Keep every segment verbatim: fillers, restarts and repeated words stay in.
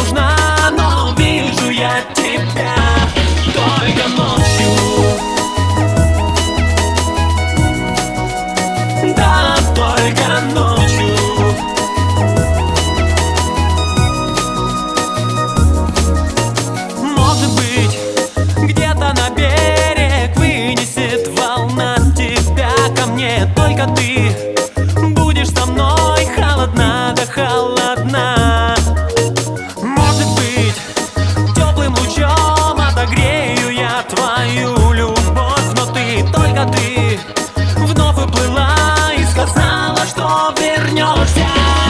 нужна, но вижу я тебя только ночью. Да, только ночью. Может быть, где-то на берег вынесет волна тебя ко мне. Только ты будешь со мной холодна, да холодна. Может быть, теплым лучом отогрею я твою любовь, но ты, только ты вновь уплыла и сказала, что вернешься.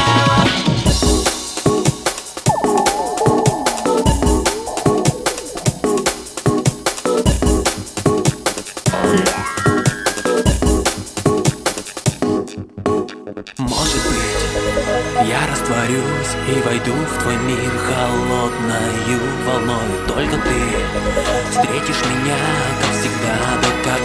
Может быть, я растворюсь и войду в твой мир холодною волною. Только ты встретишь меня, как всегда, да как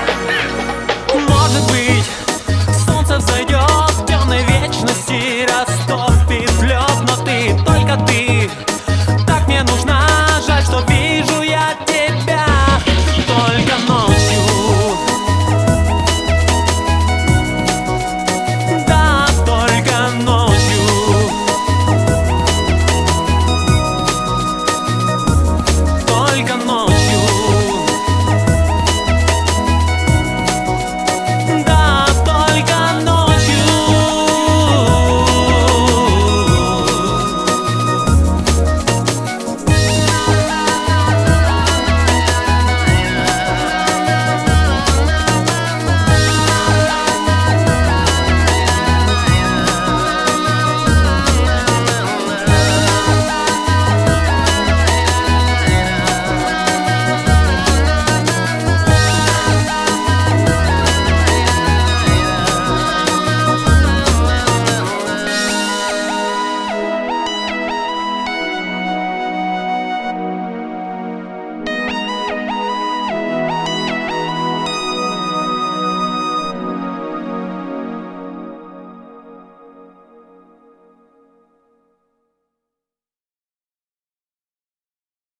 всегда. Может быть, солнце взойдет в темной вечности, раз